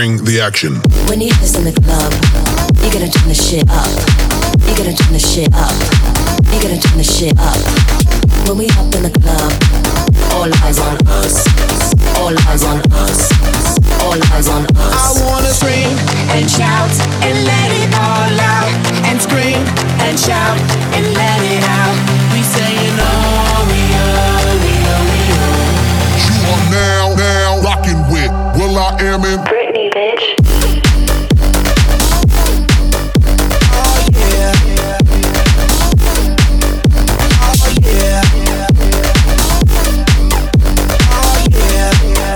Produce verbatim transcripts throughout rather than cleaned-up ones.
Bring the action. When you this in the club, you gotta turn the shit up. You gotta turn the shit up. You gotta turn the shit up. When we up in the club, all eyes on us. All eyes on us. All eyes on us. I wanna scream and shout and let it all out. And scream and shout and let it out. We saying oh, we oh, we oh, we oh. You are now, now rocking with Will I Am in Britney, bitch. Oh yeah. Oh yeah. Oh yeah.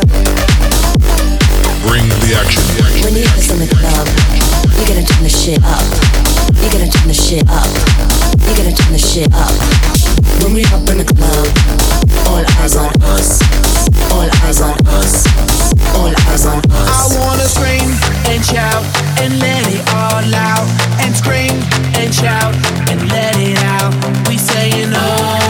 Bring the action. When you this in the club, you gotta turn the shit up. You gotta turn the shit up. You gotta turn the shit up. When we up in the club, all eyes on us. All eyes on us. All eyes on us. I wanna scream and shout and let it all out. And scream and shout and let it out. We saying oh.